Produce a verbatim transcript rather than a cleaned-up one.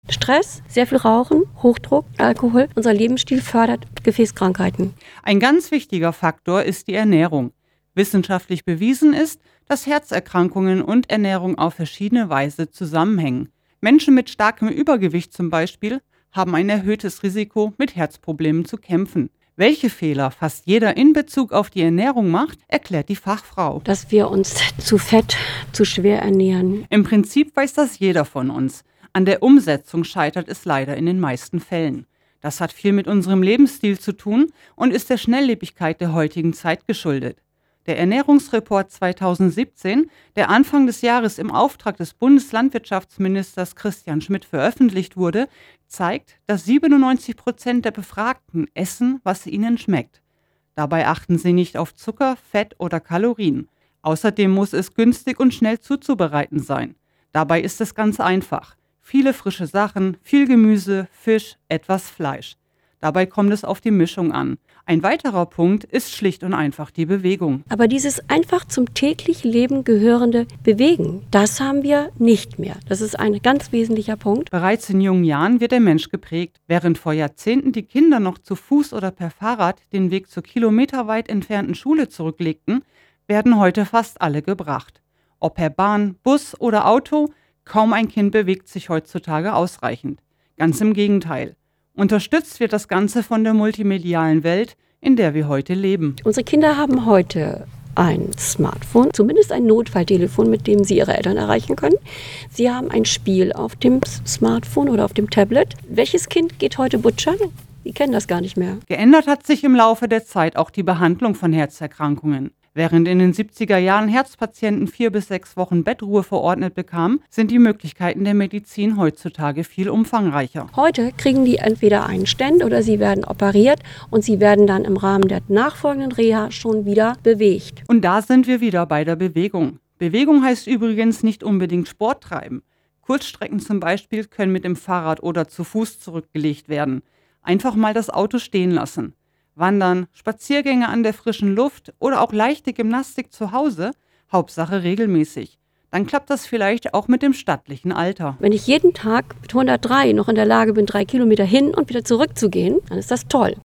Stress, sehr viel Rauchen, Hochdruck, Alkohol. Unser Lebensstil fördert Gefäßkrankheiten. Ein ganz wichtiger Faktor ist die Ernährung. Wissenschaftlich bewiesen ist, dass Herzerkrankungen und Ernährung auf verschiedene Weise zusammenhängen. Menschen mit starkem Übergewicht zum Beispiel haben ein erhöhtes Risiko, mit Herzproblemen zu kämpfen. Welche Fehler fast jeder in Bezug auf die Ernährung macht, erklärt die Fachfrau. Dass wir uns zu fett, zu schwer ernähren. Im Prinzip weiß das jeder von uns. An der Umsetzung scheitert es leider in den meisten Fällen. Das hat viel mit unserem Lebensstil zu tun und ist der Schnelllebigkeit der heutigen Zeit geschuldet. Der Ernährungsreport zweitausendsiebzehn, der Anfang des Jahres im Auftrag des Bundeslandwirtschaftsministers Christian Schmidt veröffentlicht wurde, zeigt, dass siebenundneunzig Prozent der Befragten essen, was ihnen schmeckt. Dabei achten sie nicht auf Zucker, Fett oder Kalorien. Außerdem muss es günstig und schnell zuzubereiten sein. Dabei ist es ganz einfach. Viele frische Sachen, viel Gemüse, Fisch, etwas Fleisch. Dabei kommt es auf die Mischung an. Ein weiterer Punkt ist schlicht und einfach die Bewegung. Aber dieses einfach zum täglichen Leben gehörende Bewegen, das haben wir nicht mehr. Das ist ein ganz wesentlicher Punkt. Bereits in jungen Jahren wird der Mensch geprägt. Während vor Jahrzehnten die Kinder noch zu Fuß oder per Fahrrad den Weg zur kilometerweit entfernten Schule zurücklegten, werden heute fast alle gebracht. Ob per Bahn, Bus oder Auto, kaum ein Kind bewegt sich heutzutage ausreichend. Ganz im Gegenteil. Unterstützt wird das Ganze von der multimedialen Welt, in der wir heute leben. Unsere Kinder haben heute ein Smartphone, zumindest ein Notfalltelefon, mit dem sie ihre Eltern erreichen können. Sie haben ein Spiel auf dem Smartphone oder auf dem Tablet. Welches Kind geht heute butschern? Die kennen das gar nicht mehr. Geändert hat sich im Laufe der Zeit auch die Behandlung von Herzerkrankungen. Während in den siebziger Jahren Herzpatienten vier bis sechs Wochen Bettruhe verordnet bekamen, sind die Möglichkeiten der Medizin heutzutage viel umfangreicher. Heute kriegen die entweder einen Stent oder sie werden operiert und sie werden dann im Rahmen der nachfolgenden Reha schon wieder bewegt. Und da sind wir wieder bei der Bewegung. Bewegung heißt übrigens nicht unbedingt Sport treiben. Kurzstrecken zum Beispiel können mit dem Fahrrad oder zu Fuß zurückgelegt werden. Einfach mal das Auto stehen lassen. Wandern, Spaziergänge an der frischen Luft oder auch leichte Gymnastik zu Hause, Hauptsache regelmäßig. Dann klappt das vielleicht auch mit dem stattlichen Alter. Wenn ich jeden Tag mit hundertdrei noch in der Lage bin, drei Kilometer hin und wieder zurückzugehen, dann ist das toll.